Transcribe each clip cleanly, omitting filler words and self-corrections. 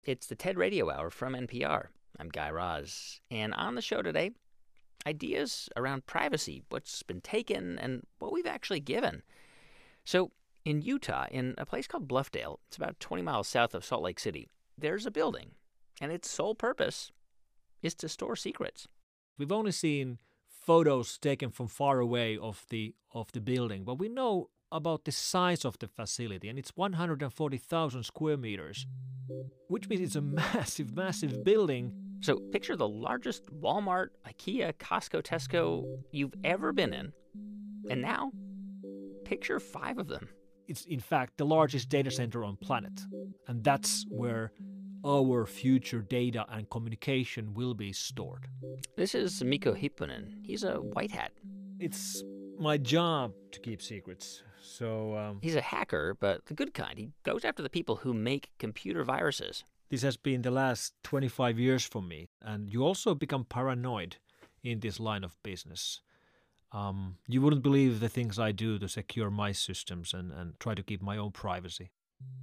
It's the TED Radio Hour from NPR. I'm Guy Raz. And on the show today, ideas around privacy, what's been taken and what we've actually given. So in Utah, in a place called Bluffdale, it's about 20 miles south of Salt Lake City, there's a building, and its sole purpose is to store secrets. We've only seen photos taken from far away of the building, but we know about the size of the facility, and it's 140,000 square meters, which means it's a massive, massive building. So picture the largest Walmart, IKEA, Costco, Tesco you've ever been in. And now, picture 5 of them. It's, in fact, the largest data center on planet. And that's where our future data and communication will be stored. This is Mikko Hyppönen. He's a white hat. It's my job to keep secrets. So he's a hacker, but the good kind. He goes after the people who make computer viruses. This has been the last 25 years for me. And you also become paranoid in this line of business. You wouldn't believe the things I do to secure my systems and try to keep my own privacy.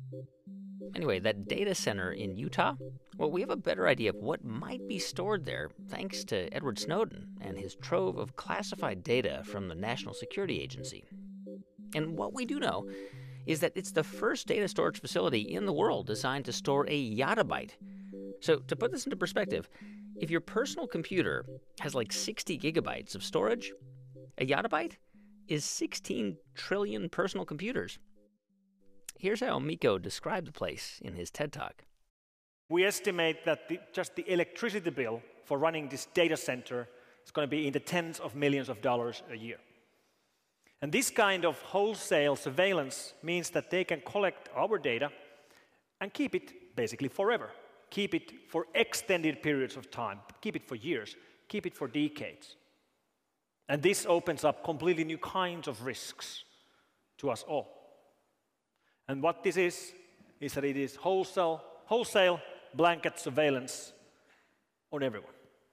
Anyway, that data center in Utah, well, we have a better idea of what might be stored there thanks to Edward Snowden and his trove of classified data from the National Security Agency. And what we do know is that it's the first data storage facility in the world designed to store a yottabyte. So to put this into perspective, if your personal computer has like 60 gigabytes of storage, a yottabyte is 16 trillion personal computers. Here's how Mikko described the place in his TED Talk. We estimate that just the electricity bill for running this data center is going to be in the tens of millions of dollars a year. And this kind of wholesale surveillance means that they can collect our data and keep it basically forever. Keep it for extended periods of time. Keep it for years. Keep it for decades. And this opens up completely new kinds of risks to us all. And what this is that it is wholesale blanket surveillance on everyone.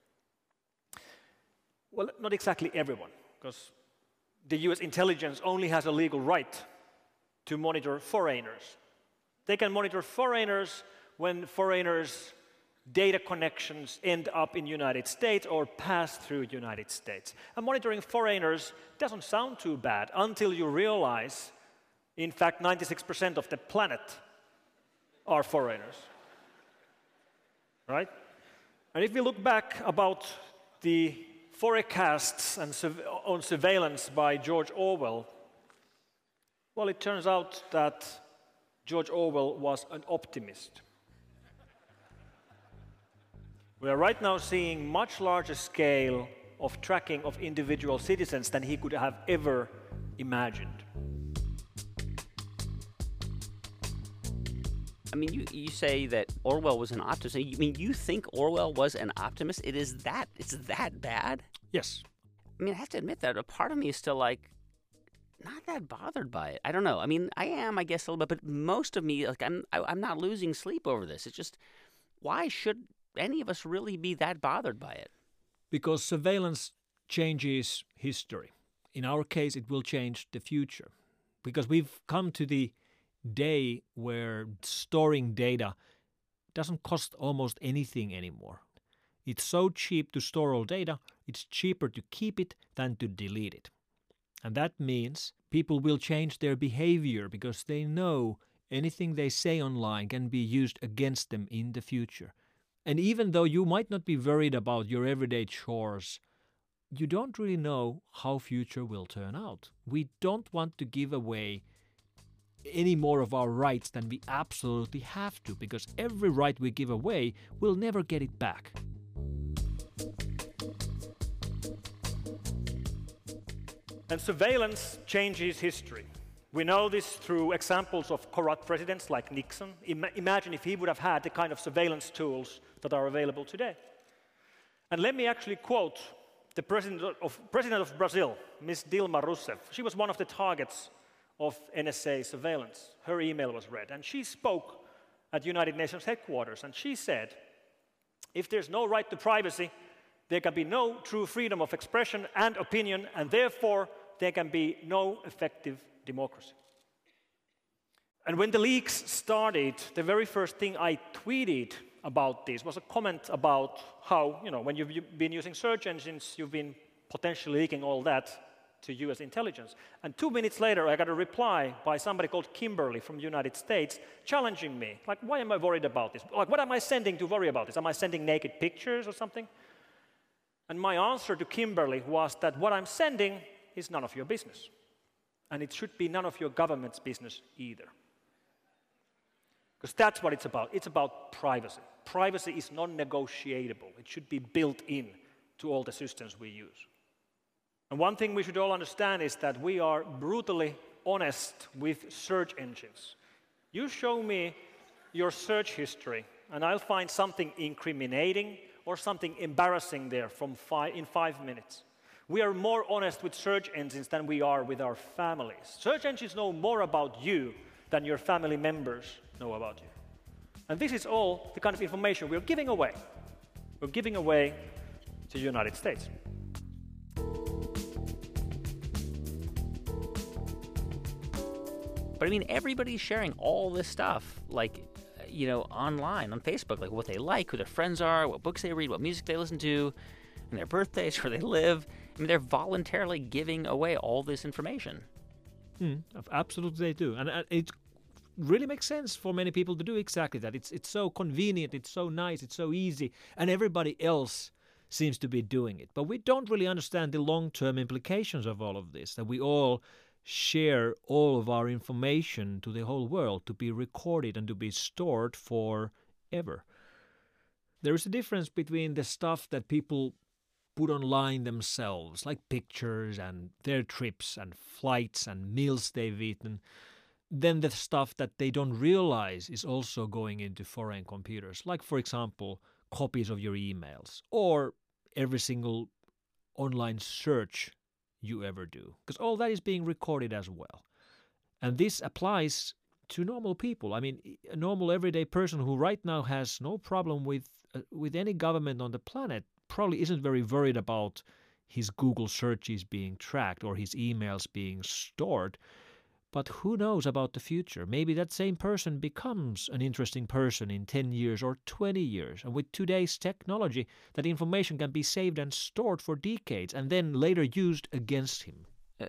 Well, not exactly everyone, because the US intelligence only has a legal right to monitor foreigners. They can monitor foreigners when foreigners' data connections end up in the United States or pass through the United States. And monitoring foreigners doesn't sound too bad until you realize, in fact, 96% of the planet are foreigners. Right? And if we look back about the forecasts on surveillance by George Orwell, well, it turns out that George Orwell was an optimist. We are right now seeing much larger scale of tracking of individual citizens than he could have ever imagined. I mean, you say that Orwell was an optimist. You mean you think Orwell was an optimist? It's that bad? Yes. I mean, I have to admit that a part of me is still like, not that bothered by it. I don't know. I mean, I am, I guess, a little bit, but most of me, like, I'm not losing sleep over this. It's just, why should any of us really be that bothered by it? Because surveillance changes history. In our case, it will change the future. Because we've come to the day where storing data doesn't cost almost anything anymore. It's so cheap to store all data, it's cheaper to keep it than to delete it. And that means people will change their behavior because they know anything they say online can be used against them in the future. And even though you might not be worried about your everyday chores, you don't really know how future will turn out. We don't want to give away any more of our rights than we absolutely have to, because every right we give away, we'll never get it back. And surveillance changes history. We know this through examples of corrupt presidents like Nixon. Imagine if he would have had the kind of surveillance tools that are available today. And let me actually quote the president of Brazil, Ms. Dilma Rousseff. She was one of the targets of NSA surveillance. Her email was read, and she spoke at the United Nations headquarters, and she said, if there's no right to privacy, there can be no true freedom of expression and opinion, and therefore there can be no effective democracy. And when the leaks started, the very first thing I tweeted about this was a comment about how, when you've been using search engines, you've been potentially leaking all that to US intelligence. And 2 minutes later, I got a reply by somebody called Kimberly from the United States challenging me. Like, why am I worried about this? Like, what am I sending to worry about this? Am I sending naked pictures or something? And my answer to Kimberly was that what I'm sending is none of your business. And it should be none of your government's business either. Because that's what it's about. It's about privacy. Privacy is non-negotiable. It should be built in to all the systems we use. And one thing we should all understand is that we are brutally honest with search engines. You show me your search history, and I'll find something incriminating or something embarrassing there in 5 minutes. We are more honest with search engines than we are with our families. Search engines know more about you than your family members know about you. And this is all the kind of information we're giving away. We're giving away to the United States. But I mean, everybody's sharing all this stuff, like, online, on Facebook, like what they like, who their friends are, what books they read, what music they listen to, and their birthdays, where they live. I mean, they're voluntarily giving away all this information. Absolutely they do. And it really makes sense for many people to do exactly that. It's so convenient, it's so nice, it's so easy, and everybody else seems to be doing it. But we don't really understand the long-term implications of all of this, that we all share all of our information to the whole world to be recorded and to be stored forever. There is a difference between the stuff that people put online themselves, like pictures and their trips and flights and meals they've eaten, then the stuff that they don't realize is also going into foreign computers, like, for example, copies of your emails or every single online search you ever do, because all that is being recorded as well. And this applies to normal people. I mean, a normal everyday person who right now has no problem with any government on the planet probably isn't very worried about his Google searches being tracked or his emails being stored. But who knows about the future? Maybe that same person becomes an interesting person in 10 years or 20 years. And with today's technology, that information can be saved and stored for decades and then later used against him.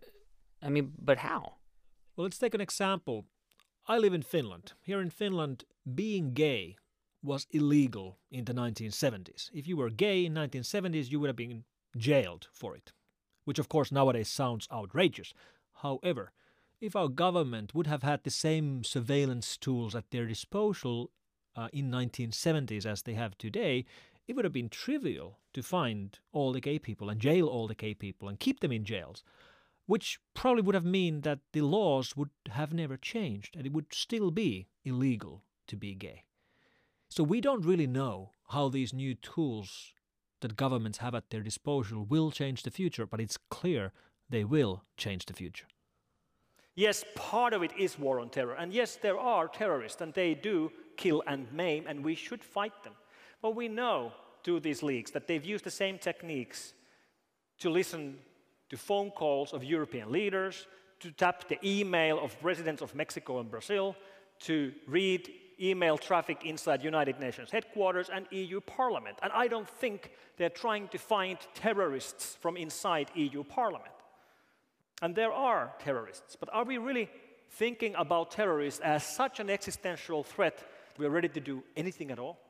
But how? Well, let's take an example. I live in Finland. Here in Finland, being gay was illegal in the 1970s. If you were gay in 1970s, you would have been jailed for it, which of course nowadays sounds outrageous. However, if our government would have had the same surveillance tools at their disposal in 1970s as they have today, it would have been trivial to find all the gay people and jail all the gay people and keep them in jails, which probably would have meant that the laws would have never changed and it would still be illegal to be gay. So we don't really know how these new tools that governments have at their disposal will change the future, but it's clear they will change the future. Yes, part of it is war on terror. And yes, there are terrorists, and they do kill and maim, and we should fight them. But we know through these leaks that they've used the same techniques to listen to phone calls of European leaders, to tap the email of presidents of Mexico and Brazil, to read email traffic inside United Nations headquarters and EU Parliament. And I don't think they're trying to find terrorists from inside EU Parliament. And there are terrorists, but are we really thinking about terrorists as such an existential threat we're ready to do anything at all?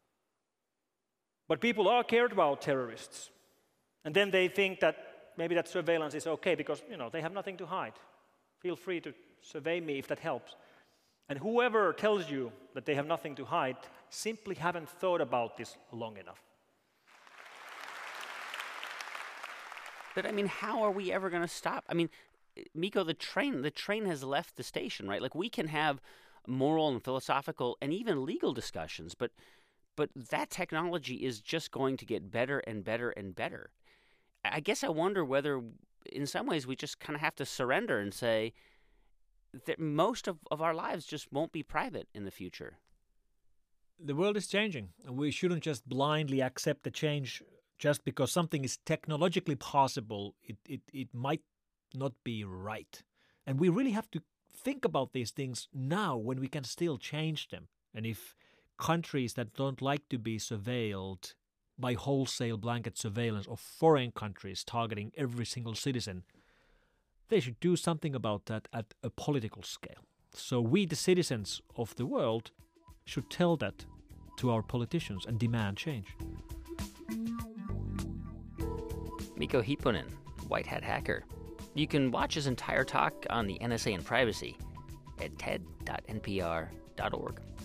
But people are cared about terrorists. And then they think that maybe that surveillance is okay because, they have nothing to hide. Feel free to survey me if that helps. And whoever tells you that they have nothing to hide simply haven't thought about this long enough. But how are we ever going to stop? Mikko, the train has left the station, right? Like, we can have moral and philosophical and even legal discussions, but that technology is just going to get better and better and better. I guess I wonder whether, in some ways, we just kind of have to surrender and say that most of our lives just won't be private in the future. The world is changing, and we shouldn't just blindly accept the change. Just because something is technologically possible, it might not be right. And we really have to think about these things now when we can still change them. And if countries that don't like to be surveilled by wholesale blanket surveillance of foreign countries targeting every single citizen, they should do something about that at a political scale. So we, the citizens of the world, should tell that to our politicians and demand change. Mikko Hyppönen, White Hat Hacker. You can watch his entire talk on the NSA and privacy at ted.npr.org.